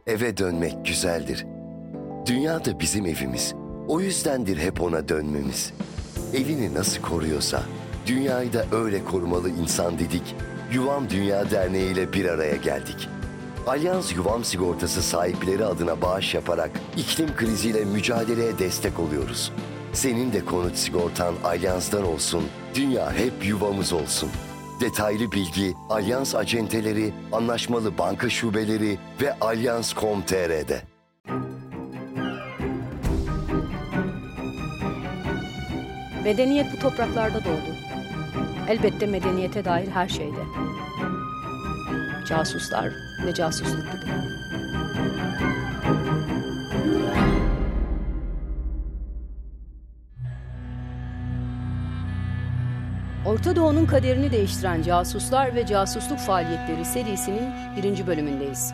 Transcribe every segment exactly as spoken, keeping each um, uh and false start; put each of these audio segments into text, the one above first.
Eve dönmek güzeldir. Dünya da bizim evimiz. O yüzdendir hep ona dönmemiz. Evini nasıl koruyorsa, dünyayı da öyle korumalı insan dedik. Yuvam Dünya Derneği ile bir araya geldik. Alyans Yuvam Sigortası sahipleri adına bağış yaparak iklim kriziyle mücadeleye destek oluyoruz. Senin de konut sigortan Alyans'tan olsun, dünya hep yuvamız olsun. Detaylı bilgi Alyans acenteleri, anlaşmalı banka şubeleri ve alyans nokta com nokta tr'de. Medeniyet bu topraklarda doğdu. Elbette medeniyete dair her şeyde. Casuslar ve casusluk gibi. Orta Doğu'nun kaderini değiştiren casuslar ve casusluk faaliyetleri serisinin birinci bölümündeyiz.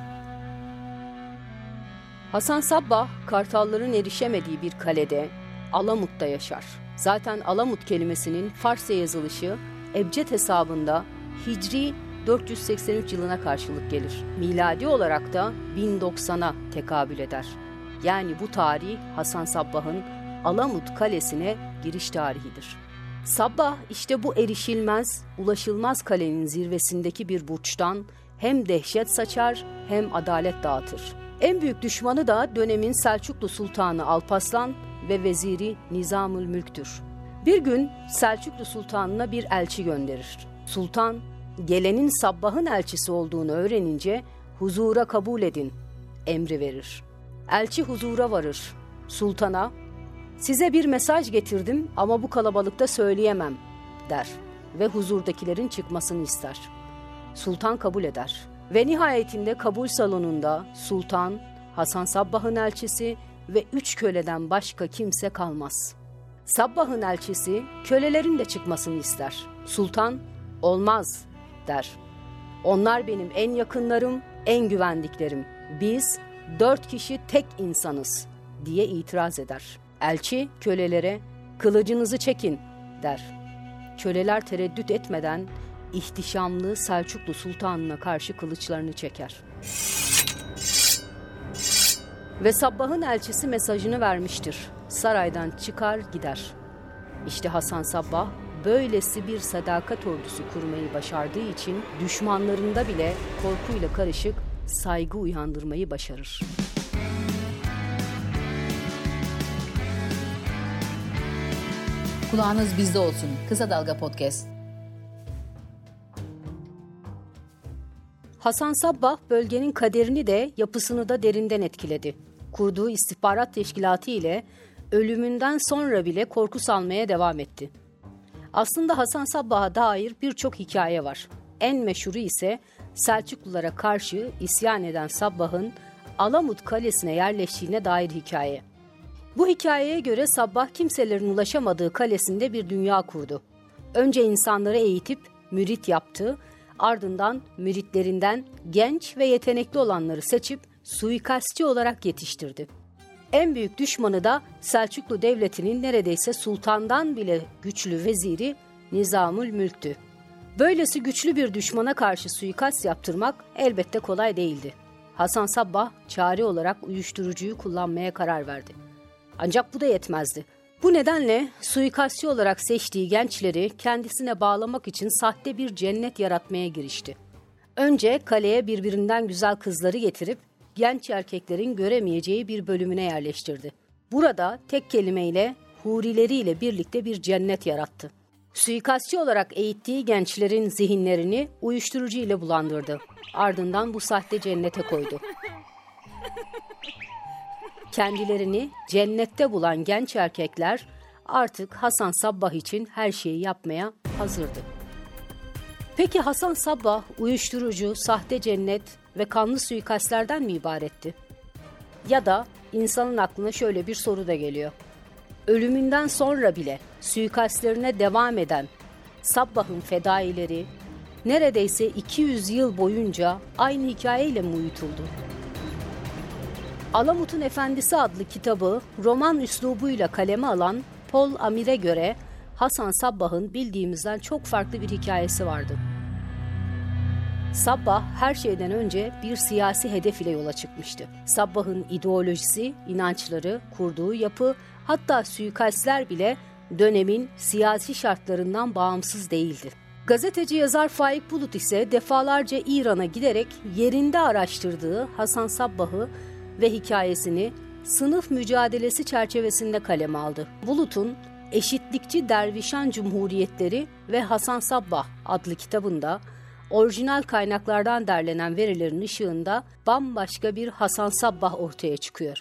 Hasan Sabbah, Kartalların erişemediği bir kalede, Alamut'ta yaşar. Zaten Alamut kelimesinin Farsça yazılışı ebced hesabında Hicri dört yüz seksen üç yılına karşılık gelir. Miladi olarak da bin doksana tekabül eder. Yani bu tarih Hasan Sabbah'ın Alamut Kalesi'ne giriş tarihidir. Sabbah işte bu erişilmez, ulaşılmaz kalenin zirvesindeki bir burçtan hem dehşet saçar hem adalet dağıtır. En büyük düşmanı da dönemin Selçuklu Sultanı Alparslan ve veziri Nizamül Mülk'tür. Bir gün Selçuklu Sultanı'na bir elçi gönderir. Sultan, gelenin Sabbah'ın elçisi olduğunu öğrenince huzura kabul edin emri verir. Elçi huzura varır. Sultana, size bir mesaj getirdim ama bu kalabalıkta söyleyemem der ve huzurdakilerin çıkmasını ister. Sultan kabul eder ve nihayetinde kabul salonunda Sultan, Hasan Sabbah'ın elçisi ve üç köleden başka kimse kalmaz. Sabbah'ın elçisi kölelerin de çıkmasını ister. Sultan, olmaz der. Onlar benim en yakınlarım, en güvendiklerim. Biz dört kişi tek insanız diye itiraz eder. Elçi kölelere kılıcınızı çekin der. Köleler tereddüt etmeden ihtişamlı Selçuklu Sultanı'na karşı kılıçlarını çeker. Ve Sabbah'ın elçisi mesajını vermiştir. Saraydan çıkar gider. İşte Hasan Sabbah böylesi bir sadakat ordusu kurmayı başardığı için düşmanlarında bile korkuyla karışık saygı uyandırmayı başarır. Kulağınız bizde olsun. Kısa Dalga Podcast. Hasan Sabbah bölgenin kaderini de yapısını da derinden etkiledi. Kurduğu istihbarat teşkilatı ile ölümünden sonra bile korku salmaya devam etti. Aslında Hasan Sabbah'a dair birçok hikaye var. En meşhuru ise Selçuklulara karşı isyan eden Sabbah'ın Alamut Kalesi'ne yerleştiğine dair hikaye. Bu hikayeye göre Sabbah kimselerin ulaşamadığı kalesinde bir dünya kurdu. Önce insanları eğitip mürit yaptı, ardından müritlerinden genç ve yetenekli olanları seçip suikastçı olarak yetiştirdi. En büyük düşmanı da Selçuklu Devleti'nin neredeyse sultandan bile güçlü veziri Nizamül Mülk'tü. Böylesi güçlü bir düşmana karşı suikast yaptırmak elbette kolay değildi. Hasan Sabbah çare olarak uyuşturucuyu kullanmaya karar verdi. Ancak bu da yetmezdi. Bu nedenle suikastçı olarak seçtiği gençleri kendisine bağlamak için sahte bir cennet yaratmaya girişti. Önce kaleye birbirinden güzel kızları getirip genç erkeklerin göremeyeceği bir bölümüne yerleştirdi. Burada tek kelimeyle hurileriyle birlikte bir cennet yarattı. Suikastçı olarak eğittiği gençlerin zihinlerini uyuşturucu ile bulandırdı. Ardından bu sahte cennete koydu. Kendilerini cennette bulan genç erkekler artık Hasan Sabbah için her şeyi yapmaya hazırdı. Peki Hasan Sabbah uyuşturucu, sahte cennet ve kanlı suikastlerden mi ibaretti? Ya da insanın aklına şöyle bir soru da geliyor. Ölümünden sonra bile suikastlerine devam eden Sabbah'ın fedaileri neredeyse iki yüz yıl boyunca aynı hikayeyle mi uyutuldu? Alamut'un Efendisi adlı kitabı roman üslubuyla kaleme alan Paul Amir'e göre Hasan Sabbah'ın bildiğimizden çok farklı bir hikayesi vardı. Sabbah her şeyden önce bir siyasi hedef ile yola çıkmıştı. Sabbah'ın ideolojisi, inançları, kurduğu yapı, hatta suikastler bile dönemin siyasi şartlarından bağımsız değildi. Gazeteci yazar Faik Bulut ise defalarca İran'a giderek yerinde araştırdığı Hasan Sabbah'ı ve hikayesini sınıf mücadelesi çerçevesinde kaleme aldı. Bulut'un Eşitlikçi Dervişan Cumhuriyetleri ve Hasan Sabbah adlı kitabında orijinal kaynaklardan derlenen verilerin ışığında bambaşka bir Hasan Sabbah ortaya çıkıyor.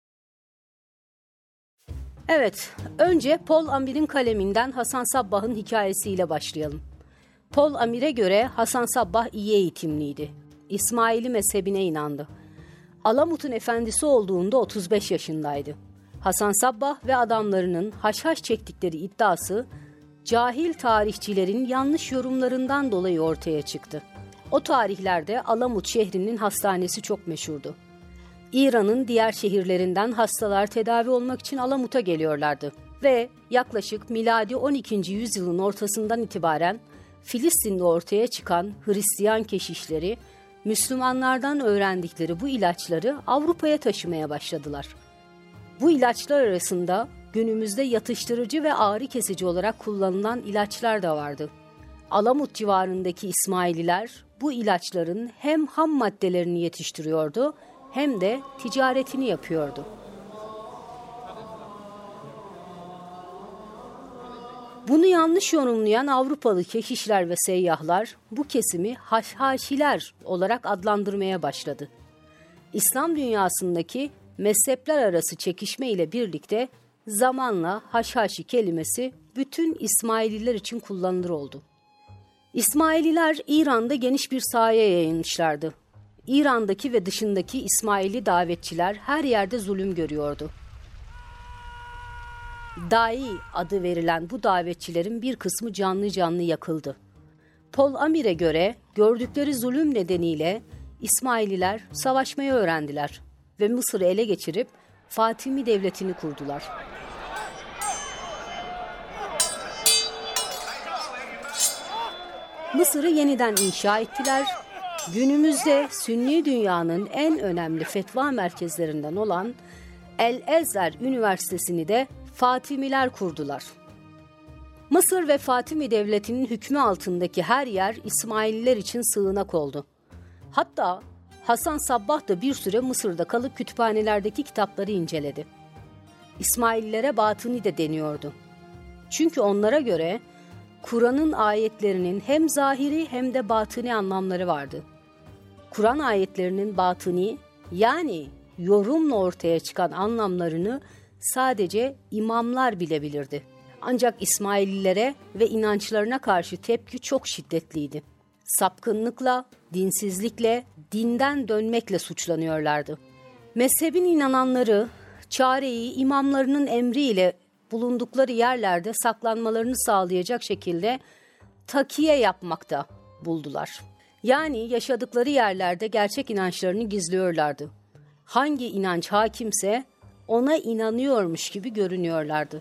Evet, önce Paul Amir'in kaleminden Hasan Sabbah'ın hikayesiyle başlayalım. Paul Amir'e göre Hasan Sabbah iyi eğitimliydi. İsmaili mezhebine inandı. Alamut'un efendisi olduğunda otuz beş yaşındaydı. Hasan Sabbah ve adamlarının haşhaş çektikleri iddiası cahil tarihçilerin yanlış yorumlarından dolayı ortaya çıktı. O tarihlerde Alamut şehrinin hastanesi çok meşhurdu. İran'ın diğer şehirlerinden hastalar tedavi olmak için Alamut'a geliyorlardı ve yaklaşık miladi on ikinci yüzyılın ortasından itibaren Filistin'de ortaya çıkan Hristiyan keşişleri Müslümanlardan öğrendikleri bu ilaçları Avrupa'ya taşımaya başladılar. Bu ilaçlar arasında günümüzde yatıştırıcı ve ağrı kesici olarak kullanılan ilaçlar da vardı. Alamut civarındaki İsmaililer bu ilaçların hem ham maddelerini yetiştiriyordu hem de ticaretini yapıyordu. Bunu yanlış yorumlayan Avrupalı keşişler ve seyyahlar bu kesimi haşhaşiler olarak adlandırmaya başladı. İslam dünyasındaki mezhepler arası çekişme ile birlikte zamanla haşhaşi kelimesi bütün İsmaililer için kullanılır oldu. İsmaililer İran'da geniş bir sahaya yayılmışlardı. İran'daki ve dışındaki İsmaili davetçiler her yerde zulüm görüyordu. Dai adı verilen bu davetçilerin bir kısmı canlı canlı yakıldı. Paul Amir'e göre gördükleri zulüm nedeniyle İsmaililer savaşmayı öğrendiler ve Mısır'ı ele geçirip Fatimi Devleti'ni kurdular. Mısır'ı yeniden inşa ettiler. Günümüzde Sünni dünyanın en önemli fetva merkezlerinden olan El-Ezher Üniversitesi'ni de Fatimiler kurdular. Mısır ve Fatimi Devleti'nin hükmü altındaki her yer İsmaililer için sığınak oldu. Hatta Hasan Sabbah da bir süre Mısır'da kalıp kütüphanelerdeki kitapları inceledi. İsmaililere batıni de deniyordu. Çünkü onlara göre Kur'an'ın ayetlerinin hem zahiri hem de batıni anlamları vardı. Kur'an ayetlerinin batıni, yani yorumla ortaya çıkan anlamlarını sadece imamlar bilebilirdi. Ancak İsmaililere ve inançlarına karşı tepki çok şiddetliydi. Sapkınlıkla, dinsizlikle, dinden dönmekle suçlanıyorlardı. Mezhebin inananları, çareyi imamlarının emriyle bulundukları yerlerde saklanmalarını sağlayacak şekilde takiye yapmakta buldular. Yani yaşadıkları yerlerde gerçek inançlarını gizliyorlardı. Hangi inanç hakimse ona inanıyormuş gibi görünüyorlardı.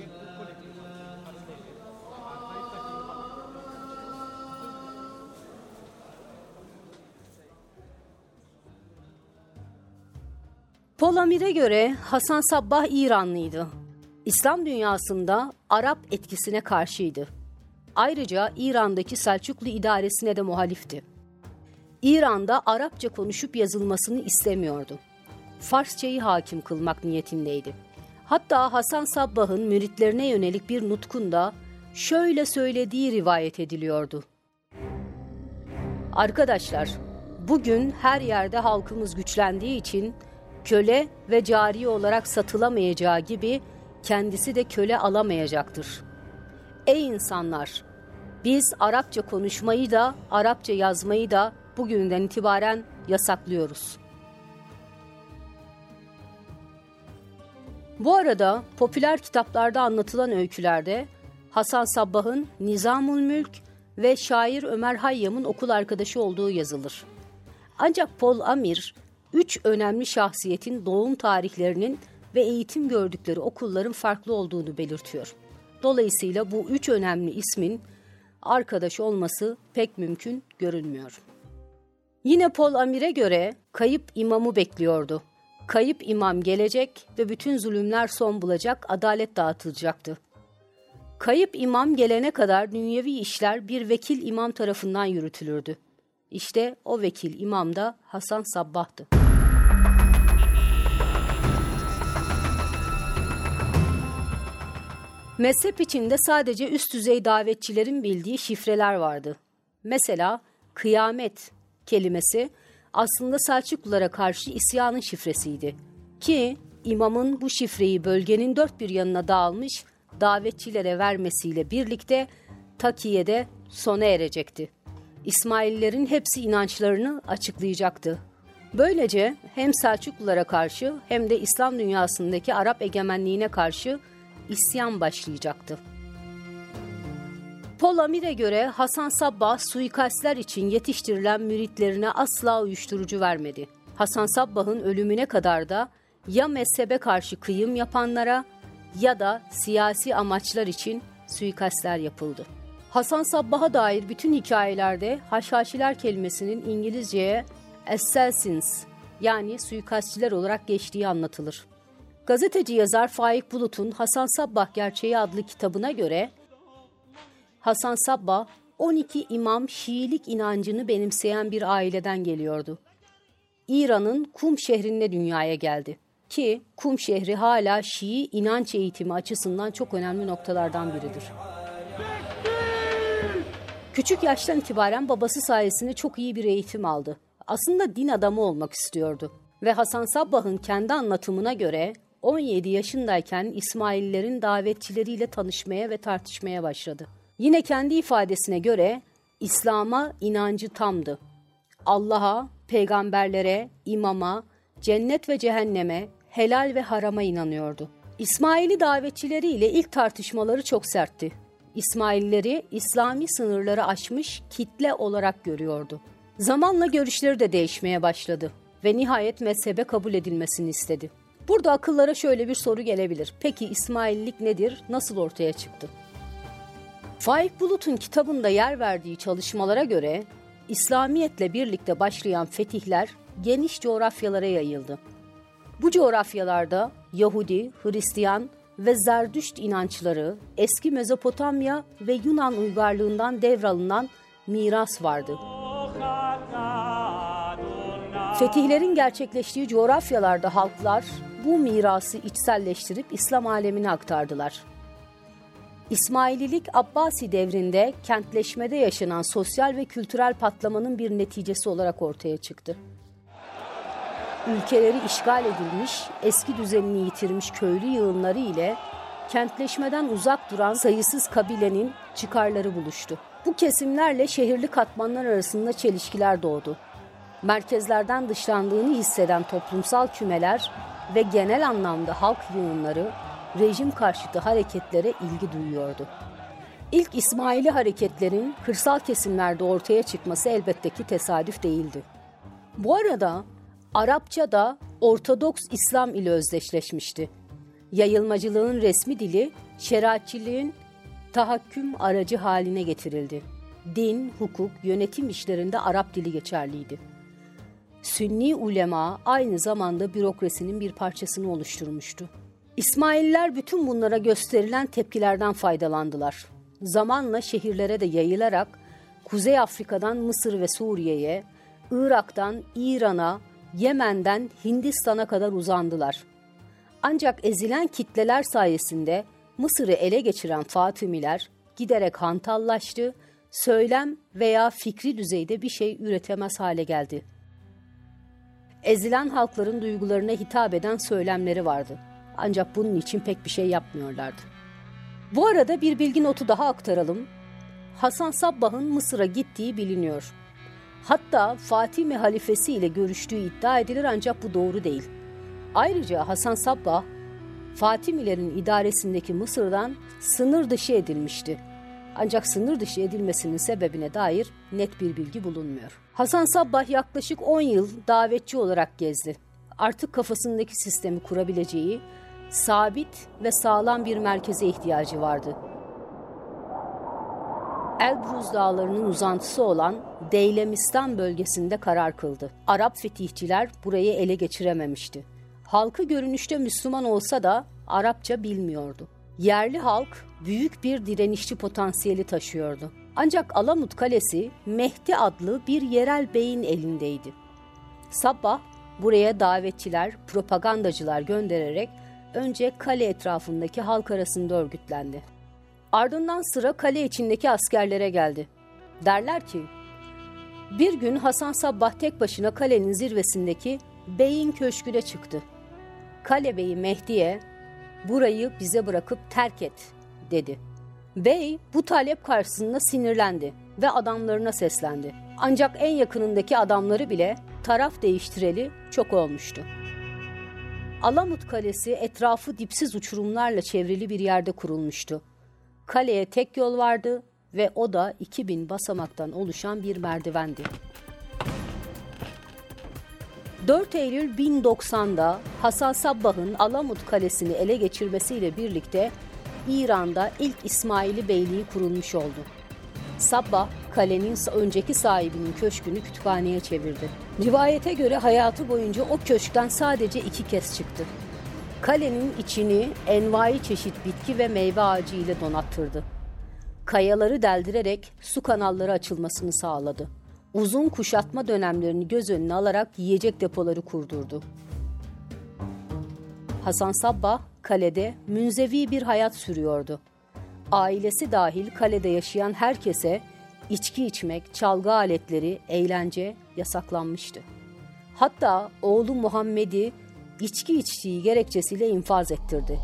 Paul Amir'e göre Hasan Sabbah İranlıydı. İslam dünyasında Arap etkisine karşıydı. Ayrıca İran'daki Selçuklu idaresine de muhalifti. İran'da Arapça konuşup yazılmasını istemiyordu. Farsçayı hakim kılmak niyetindeydi. Hatta Hasan Sabbah'ın müritlerine yönelik bir nutkunda şöyle söylediği rivayet ediliyordu. Arkadaşlar, bugün her yerde halkımız güçlendiği için köle ve cariye olarak satılamayacağı gibi kendisi de köle alamayacaktır. Ey insanlar! Biz Arapça konuşmayı da, Arapça yazmayı da bugünden itibaren yasaklıyoruz. Bu arada popüler kitaplarda anlatılan öykülerde Hasan Sabbah'ın Nizamül Mülk ve şair Ömer Hayyam'ın okul arkadaşı olduğu yazılır. Ancak Paul Amir, üç önemli şahsiyetin doğum tarihlerinin ve eğitim gördükleri okulların farklı olduğunu belirtiyor. Dolayısıyla bu üç önemli ismin arkadaş olması pek mümkün görünmüyor. Yine Paul Amir'e göre kayıp imamı bekliyordu. Kayıp imam gelecek ve bütün zulümler son bulacak, adalet dağıtılacaktı. Kayıp imam gelene kadar dünyevi işler bir vekil imam tarafından yürütülürdü. İşte o vekil imam da Hasan Sabbah'tı. Mezhep içinde sadece üst düzey davetçilerin bildiği şifreler vardı. Mesela kıyamet kelimesi aslında Selçuklulara karşı isyanın şifresiydi. Ki imamın bu şifreyi bölgenin dört bir yanına dağılmış davetçilere vermesiyle birlikte takiyede sona erecekti. İsmaililerin hepsi inançlarını açıklayacaktı. Böylece hem Selçuklulara karşı hem de İslam dünyasındaki Arap egemenliğine karşı isyan başlayacaktı. Paul Amir'e göre Hasan Sabbah suikastler için yetiştirilen müritlerine asla uyuşturucu vermedi. Hasan Sabbah'ın ölümüne kadar da ya mezhebe karşı kıyım yapanlara ya da siyasi amaçlar için suikastler yapıldı. Hasan Sabbah'a dair bütün hikayelerde Haşhaşiler kelimesinin İngilizceye assassins yani suikastçiler olarak geçtiği anlatılır. Gazeteci yazar Faik Bulut'un Hasan Sabbah Gerçeği adlı kitabına göre Hasan Sabbah on iki imam Şiilik inancını benimseyen bir aileden geliyordu. İran'ın Kum şehrinde dünyaya geldi. Ki Kum şehri hala Şii inanç eğitimi açısından çok önemli noktalardan biridir. Küçük yaştan itibaren babası sayesinde çok iyi bir eğitim aldı. Aslında din adamı olmak istiyordu. Ve Hasan Sabbah'ın kendi anlatımına göre on yedi yaşındayken İsmaililerin davetçileriyle tanışmaya ve tartışmaya başladı. Yine kendi ifadesine göre İslam'a inancı tamdı. Allah'a, peygamberlere, imama, cennet ve cehenneme, helal ve harama inanıyordu. İsmaili davetçileriyle ilk tartışmaları çok sertti. İsmailleri İslami sınırları aşmış kitle olarak görüyordu. Zamanla görüşleri de değişmeye başladı ve nihayet mezhebe kabul edilmesini istedi. Burada akıllara şöyle bir soru gelebilir. Peki İsmaillik nedir? Nasıl ortaya çıktı? Faik Bulut'un kitabında yer verdiği çalışmalara göre İslamiyetle birlikte başlayan fetihler geniş coğrafyalara yayıldı. Bu coğrafyalarda Yahudi, Hristiyan ve Zerdüşt inançları, eski Mezopotamya ve Yunan uygarlığından devralınan miras vardı. Fetihlerin gerçekleştiği coğrafyalarda halklar bu mirası içselleştirip İslam alemine aktardılar. İsmaililik Abbasi devrinde kentleşmede yaşanan sosyal ve kültürel patlamanın bir neticesi olarak ortaya çıktı. Ülkeleri işgal edilmiş, eski düzenini yitirmiş köylü yığınları ile kentleşmeden uzak duran sayısız kabilenin çıkarları buluştu. Bu kesimlerle şehirli katmanlar arasında çelişkiler doğdu. Merkezlerden dışlandığını hisseden toplumsal kümeler ve genel anlamda halk yığınları rejim karşıtı hareketlere ilgi duyuyordu. İlk İsmaili hareketlerin kırsal kesimlerde ortaya çıkması elbette ki tesadüf değildi. Bu arada Arapça da Ortodoks İslam ile özdeşleşmişti. Yayılmacılığın resmi dili şeriatçiliğin tahakküm aracı haline getirildi. Din, hukuk, yönetim işlerinde Arap dili geçerliydi. Sünni ulema aynı zamanda bürokrasinin bir parçasını oluşturmuştu. İsmaililer bütün bunlara gösterilen tepkilerden faydalandılar. Zamanla şehirlere de yayılarak Kuzey Afrika'dan Mısır ve Suriye'ye, Irak'tan İran'a, Yemen'den Hindistan'a kadar uzandılar. Ancak ezilen kitleler sayesinde Mısır'ı ele geçiren Fatımiler giderek hantallaştı, söylem veya fikri düzeyde bir şey üretemez hale geldi. Ezilen halkların duygularına hitap eden söylemleri vardı. Ancak bunun için pek bir şey yapmıyorlardı. Bu arada bir bilgi notu daha aktaralım. Hasan Sabbah'ın Mısır'a gittiği biliniyor. Hatta Fatimi halifesi ile görüştüğü iddia edilir ancak bu doğru değil. Ayrıca Hasan Sabbah, Fatimilerin idaresindeki Mısır'dan sınır dışı edilmişti. Ancak sınır dışı edilmesinin sebebine dair net bir bilgi bulunmuyor. Hasan Sabbah yaklaşık on yıl davetçi olarak gezdi. Artık kafasındaki sistemi kurabileceği sabit ve sağlam bir merkeze ihtiyacı vardı. Elbruz Dağları'nın uzantısı olan Deylemistan bölgesinde karar kıldı. Arap fetihçiler burayı ele geçirememişti. Halkı görünüşte Müslüman olsa da Arapça bilmiyordu. Yerli halk büyük bir direnişçi potansiyeli taşıyordu. Ancak Alamut Kalesi Mehdi adlı bir yerel beyin elindeydi. Sabbah buraya davetçiler, propagandacılar göndererek önce kale etrafındaki halk arasında örgütlendi. Ardından sıra kale içindeki askerlere geldi. Derler ki, bir gün Hasan Sabbah tek başına kalenin zirvesindeki beyin köşküne çıktı. Kale beyi Mehdi'ye, burayı bize bırakıp terk et dedi. Bey bu talep karşısında sinirlendi ve adamlarına seslendi. Ancak en yakınındaki adamları bile taraf değiştireli çok olmuştu. Alamut Kalesi etrafı dipsiz uçurumlarla çevrili bir yerde kurulmuştu. Kaleye tek yol vardı ve o da iki bin basamaktan oluşan bir merdivendi. dört Eylül bin doksan'da Hasan Sabbah'ın Alamut Kalesi'ni ele geçirmesiyle birlikte İran'da ilk İsmaili Beyliği kurulmuş oldu. Sabbah, kalenin önceki sahibinin köşkünü kütüphaneye çevirdi. Rivayete göre hayatı boyunca o köşkten sadece iki kez çıktı. Kalenin içini envai çeşit bitki ve meyve ağacı ile donattırdı. Kayaları deldirerek su kanalları açılmasını sağladı. Uzun kuşatma dönemlerini göz önüne alarak yiyecek depoları kurdurdu. Hasan Sabbah kalede münzevi bir hayat sürüyordu. Ailesi dahil kalede yaşayan herkese içki içmek, çalgı aletleri, eğlence yasaklanmıştı. Hatta oğlu Muhammed'i içki içtiği gerekçesiyle infaz ettirdi.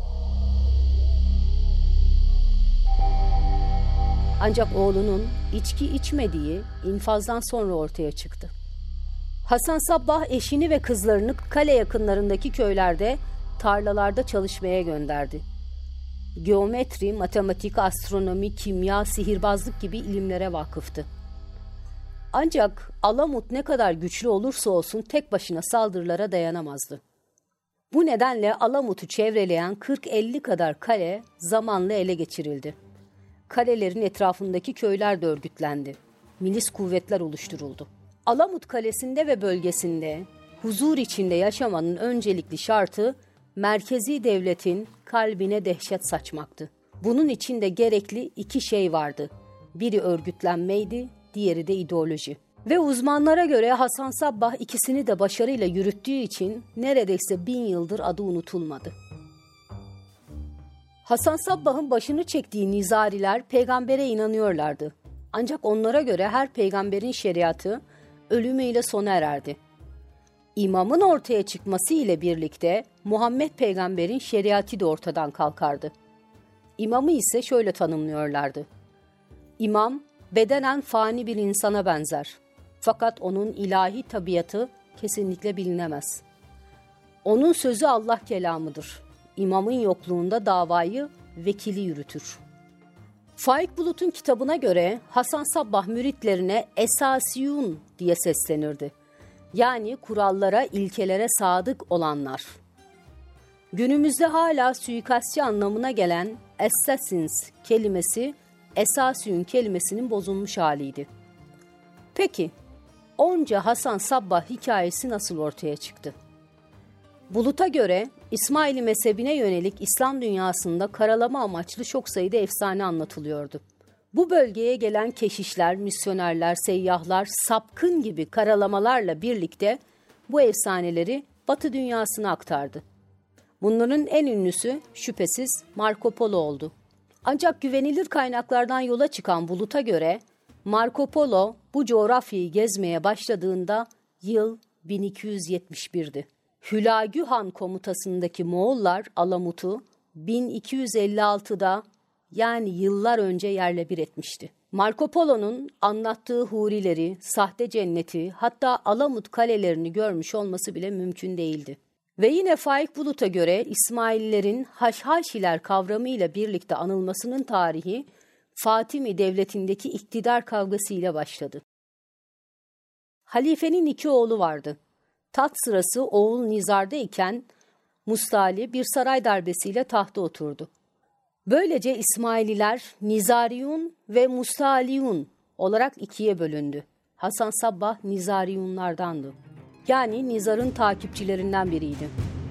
Ancak oğlunun içki içmediği infazdan sonra ortaya çıktı. Hasan Sabbah eşini ve kızlarını kale yakınlarındaki köylerde, tarlalarda çalışmaya gönderdi. Geometri, matematik, astronomi, kimya, sihirbazlık gibi ilimlere vakıftı. Ancak Alamut ne kadar güçlü olursa olsun tek başına saldırılara dayanamazdı. Bu nedenle Alamut'u çevreleyen kırk elli kadar kale zamanla ele geçirildi. Kalelerin etrafındaki köyler de örgütlendi. Milis kuvvetler oluşturuldu. Alamut Kalesi'nde ve bölgesinde huzur içinde yaşamanın öncelikli şartı merkezi devletin kalbine dehşet saçmaktı. Bunun için de gerekli iki şey vardı. Biri örgütlenmeydi, diğeri de ideoloji. Ve uzmanlara göre Hasan Sabbah ikisini de başarıyla yürüttüğü için neredeyse bin yıldır adı unutulmadı. Hasan Sabbah'ın başını çektiği nizariler peygambere inanıyorlardı. Ancak onlara göre her peygamberin şeriatı ölümüyle sona ererdi. İmamın ortaya çıkması ile birlikte Muhammed peygamberin şeriatı da ortadan kalkardı. İmamı ise şöyle tanımlıyorlardı. İmam bedenen fani bir insana benzer. Fakat onun ilahi tabiatı kesinlikle bilinemez. Onun sözü Allah kelamıdır. İmamın yokluğunda davayı vekili yürütür. Faik Bulut'un kitabına göre Hasan Sabbah müritlerine esasiyun diye seslenirdi. Yani kurallara, ilkelere sadık olanlar. Günümüzde hala suikastçı anlamına gelen assassins kelimesi esasiyun kelimesinin bozulmuş haliydi. Peki, onca Hasan Sabbah hikayesi nasıl ortaya çıktı? Bulut'a göre İsmaili mezhebine yönelik İslam dünyasında karalama amaçlı çok sayıda efsane anlatılıyordu. Bu bölgeye gelen keşişler, misyonerler, seyyahlar, sapkın gibi karalamalarla birlikte bu efsaneleri Batı dünyasına aktardı. Bunların en ünlüsü şüphesiz Marco Polo oldu. Ancak güvenilir kaynaklardan yola çıkan Bulut'a göre Marco Polo bu coğrafyayı gezmeye başladığında yıl bin iki yüz yetmiş bir'di. Hülagü Han komutasındaki Moğollar Alamut'u bin iki yüz elli altı'da yani yıllar önce yerle bir etmişti. Marco Polo'nun anlattığı hurileri, sahte cenneti, hatta Alamut kalelerini görmüş olması bile mümkün değildi. Ve yine Faik Bulut'a göre İsmaililerin Haşhaşiler kavramıyla birlikte anılmasının tarihi Fatimi Devleti'ndeki iktidar kavgası ile başladı. Halifenin iki oğlu vardı. Tat sırası oğul Nizar'da iken Mustali bir saray darbesiyle tahta oturdu. Böylece İsmaililer Nizariyun ve Mustaliyun olarak ikiye bölündü. Hasan Sabbah Nizariyunlardandı. Yani Nizar'ın takipçilerinden biriydi.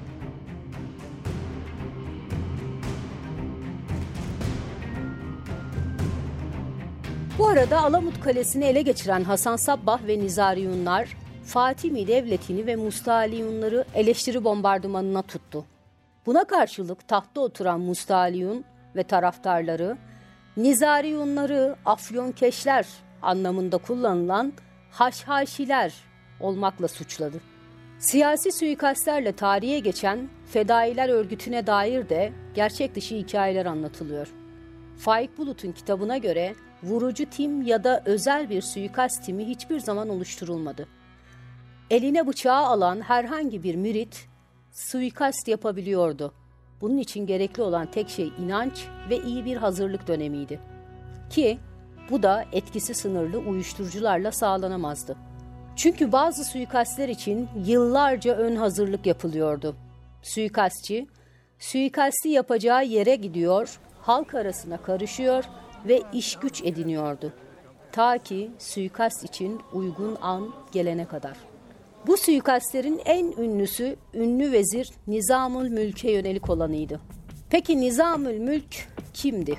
Bu arada Alamut Kalesi'ni ele geçiren Hasan Sabbah ve Nizariyunlar Fatimi Devleti'ni ve Mustaliyunları eleştiri bombardımanına tuttu. Buna karşılık tahtta oturan Mustaliyun ve taraftarları Nizariyunları Afyonkeşler anlamında kullanılan haşhaşiler olmakla suçladı. Siyasi suikastlerle tarihe geçen Fedailer örgütüne dair de gerçek dışı hikayeler anlatılıyor. Faik Bulut'un kitabına göre vurucu tim ya da özel bir suikast timi hiçbir zaman oluşturulmadı. Eline bıçağı alan herhangi bir mürit suikast yapabiliyordu. Bunun için gerekli olan tek şey inanç ve iyi bir hazırlık dönemiydi. Ki bu da etkisi sınırlı uyuşturucularla sağlanamazdı. Çünkü bazı suikastler için yıllarca ön hazırlık yapılıyordu. Suikastçı, suikasti yapacağı yere gidiyor, halk arasına karışıyor ve iş güç ediniyordu. Ta ki suikast için uygun an gelene kadar. Bu suikastlerin en ünlüsü ünlü vezir Nizamül Mülk'e yönelik olanıydı. Peki Nizamül Mülk kimdi?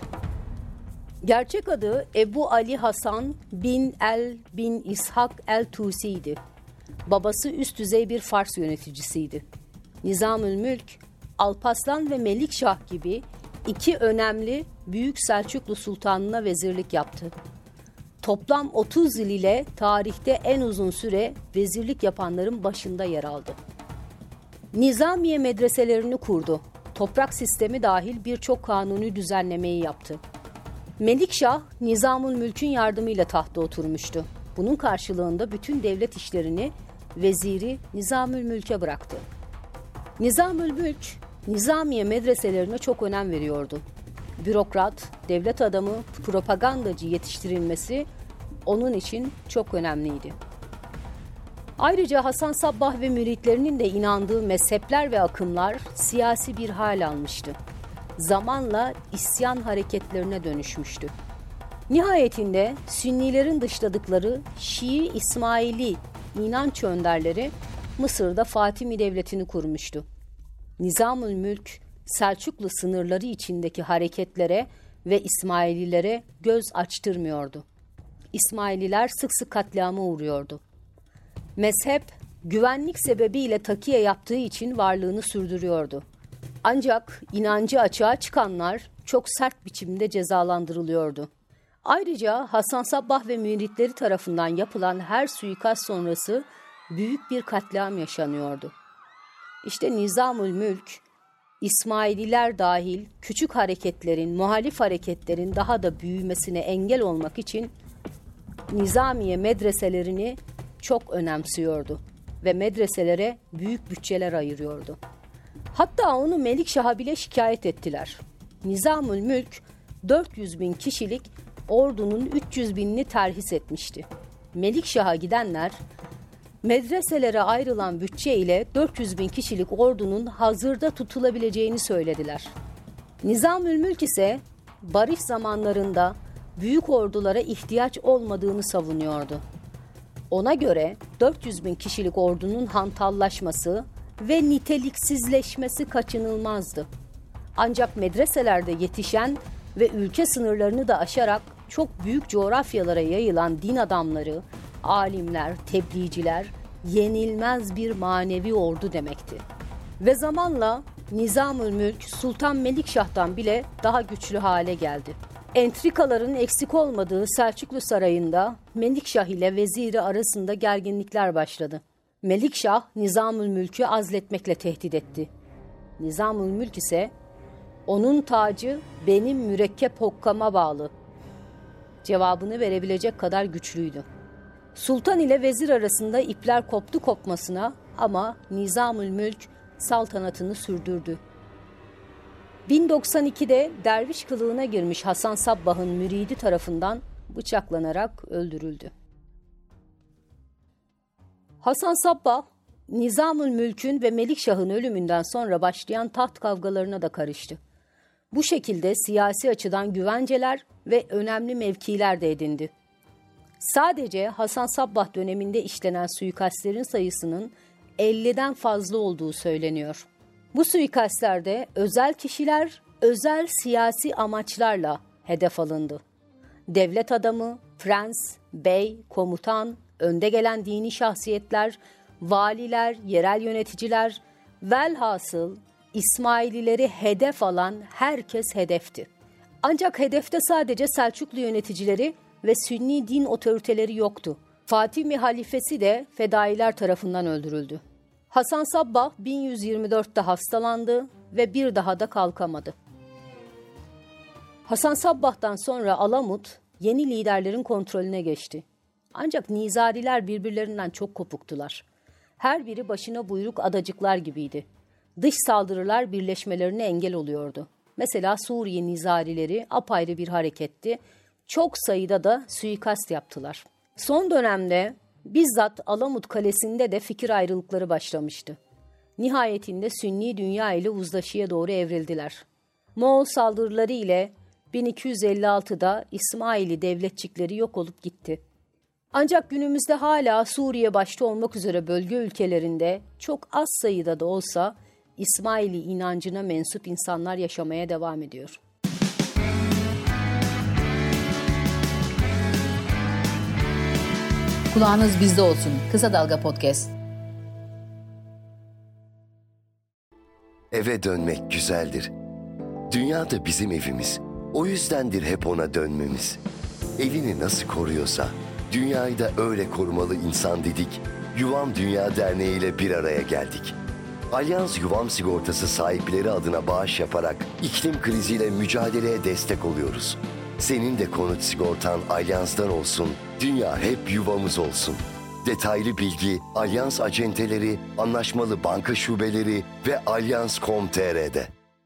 Gerçek adı Ebu Ali Hasan bin El bin İshak el-Tusi'ydi. Babası üst düzey bir Fars yöneticisiydi. Nizamül Mülk, Alparslan ve Melikşah gibi iki önemli Büyük Selçuklu Sultanına vezirlik yaptı. Toplam otuz yıl ile tarihte en uzun süre vezirlik yapanların başında yer aldı. Nizamiye medreselerini kurdu. Toprak sistemi dahil birçok kanuni düzenlemeyi yaptı. Melikşah, Nizamül Mülk'ün yardımıyla tahta oturmuştu. Bunun karşılığında bütün devlet işlerini veziri Nizamül Mülk'e bıraktı. Nizamül Mülk, Nizamiye medreselerine çok önem veriyordu. Bürokrat, devlet adamı, propagandacı yetiştirilmesi onun için çok önemliydi. Ayrıca Hasan Sabbah ve müritlerinin de inandığı mezhepler ve akımlar siyasi bir hal almıştı. Zamanla isyan hareketlerine dönüşmüştü. Nihayetinde Sünnilerin dışladıkları Şii İsmaili inanç önderleri Mısır'da Fatimi Devleti'ni kurmuştu. Nizamül Mülk, Selçuklu sınırları içindeki hareketlere ve İsmaililere göz açtırmıyordu. İsmaililer sık sık katliama uğruyordu. Mezhep, güvenlik sebebiyle takiye yaptığı için varlığını sürdürüyordu. Ancak inancı açığa çıkanlar çok sert biçimde cezalandırılıyordu. Ayrıca Hasan Sabbah ve müritleri tarafından yapılan her suikast sonrası büyük bir katliam yaşanıyordu. İşte Nizamül Mülk, İsmaililer dahil küçük hareketlerin, muhalif hareketlerin daha da büyümesine engel olmak için Nizamiye medreselerini çok önemsiyordu ve medreselere büyük bütçeler ayırıyordu. Hatta onu Melikşah'a bile şikayet ettiler. Nizamül Mülk dört yüz bin kişilik ordunun üç yüz binini terhis etmişti. Melikşah'a gidenler medreselere ayrılan bütçe ile dört yüz bin kişilik ordunun hazırda tutulabileceğini söylediler. Nizamül Mülk ise barış zamanlarında büyük ordulara ihtiyaç olmadığını savunuyordu. Ona göre dört yüz bin kişilik ordunun hantallaşması ve niteliksizleşmesi kaçınılmazdı. Ancak medreselerde yetişen ve ülke sınırlarını da aşarak çok büyük coğrafyalara yayılan din adamları, alimler, tebliğciler yenilmez bir manevi ordu demekti. Ve zamanla Nizamül Mülk Sultan Melikşah'tan bile daha güçlü hale geldi. Entrikaların eksik olmadığı Selçuklu Sarayı'nda Melikşah ile veziri arasında gerginlikler başladı. Melikşah Nizamül Mülk'ü azletmekle tehdit etti. Nizamül Mülk ise onun tacı benim mürekkep hokkama bağlı cevabını verebilecek kadar güçlüydü. Sultan ile vezir arasında ipler koptu kopmasına ama Nizamül Mülk saltanatını sürdürdü. bin doksan ikide derviş kılığına girmiş Hasan Sabbah'ın müridi tarafından bıçaklanarak öldürüldü. Hasan Sabbah, Nizamül Mülk'ün ve Melikşah'ın ölümünden sonra başlayan taht kavgalarına da karıştı. Bu şekilde siyasi açıdan güvenceler ve önemli mevkiler de edindi. Sadece Hasan Sabbah döneminde işlenen suikastlerin sayısının elliden fazla olduğu söyleniyor. Bu suikastlerde özel kişiler, özel siyasi amaçlarla hedef alındı. Devlet adamı, prens, bey, komutan, önde gelen dini şahsiyetler, valiler, yerel yöneticiler, velhasıl İsmailileri hedef alan herkes hedefti. Ancak hedefte sadece Selçuklu yöneticileri ve Sünni din otoriteleri yoktu. Fatimi halifesi de fedailer tarafından öldürüldü. Hasan Sabbah bin yüz yirmi dörtte hastalandı ve bir daha da kalkamadı. Hasan Sabbah'tan sonra Alamut yeni liderlerin kontrolüne geçti. Ancak Nizariler birbirlerinden çok kopuktular. Her biri başına buyruk adacıklar gibiydi. Dış saldırılar birleşmelerine engel oluyordu. Mesela Suriye Nizarileri apayrı bir hareketti. Çok sayıda da suikast yaptılar. Son dönemde bizzat Alamut Kalesi'nde de fikir ayrılıkları başlamıştı. Nihayetinde Sünni dünya ile uzlaşıya doğru evrildiler. Moğol saldırıları ile bin iki yüz elli altıda İsmaili devletçikleri yok olup gitti. Ancak günümüzde hala Suriye başta olmak üzere bölge ülkelerinde çok az sayıda da olsa İsmaili inancına mensup insanlar yaşamaya devam ediyor. Kulağınız bizde olsun. Kısa Dalga Podcast. Eve dönmek güzeldir. Dünya da bizim evimiz. O yüzdendir hep ona dönmemiz. Evini nasıl koruyorsa, dünyayı da öyle korumalı insan dedik. Yuvam Dünya Derneği ile bir araya geldik. Alyans Yuvam Sigortası sahipleri adına bağış yaparak iklim kriziyle mücadeleye destek oluyoruz. Senin de konut sigortan Alyans'tan olsun, dünya hep yuvamız olsun. Detaylı bilgi Alyans acenteleri, anlaşmalı banka şubeleri ve alyans nokta com nokta tr'de.